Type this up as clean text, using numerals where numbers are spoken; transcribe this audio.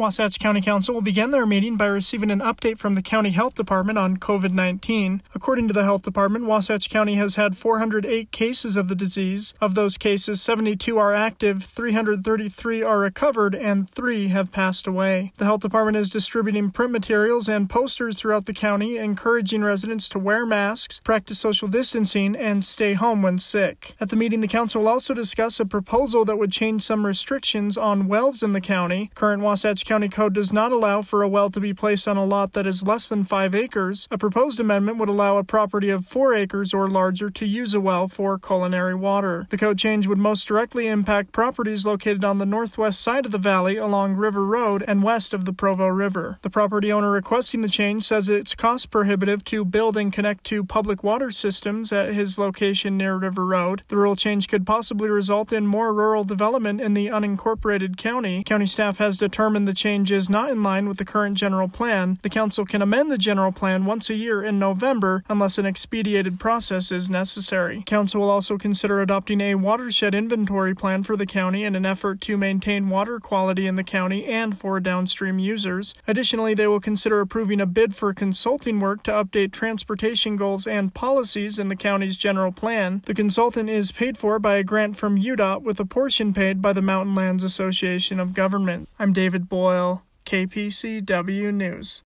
Wasatch County Council will begin their meeting by receiving an update from the County Health Department on COVID-19. According to the Health Department, Wasatch County has had 408 cases of the disease. Of those cases, 72 are active, 333 are recovered, and 3 have passed away. The Health Department is distributing print materials and posters throughout the county, encouraging residents to wear masks, practice social distancing, and stay home when sick. At the meeting, the council will also discuss a proposal that would change some restrictions on wells in the county. Current Wasatch County Code does not allow for a well to be placed on a lot that is less than 5 acres. A proposed amendment would allow a property of 4 acres or larger to use a well for culinary water. The code change would most directly impact properties located on the northwest side of the valley along River Road and west of the Provo River. The property owner requesting the change says it's cost prohibitive to build and connect to public water systems at his location near River Road. The rule change could possibly result in more rural development in the unincorporated county. County staff has determined the change is not in line with the current general plan. The council can amend the general plan once a year in November unless an expedited process is necessary. Council will also consider adopting a watershed inventory plan for the county in an effort to maintain water quality in the county and for downstream users. Additionally, they will consider approving a bid for consulting work to update transportation goals and policies in the county's general plan. The consultant is paid for by a grant from UDOT with a portion paid by the Mountain Lands Association of Government. I'm David Boyle, KPCW News.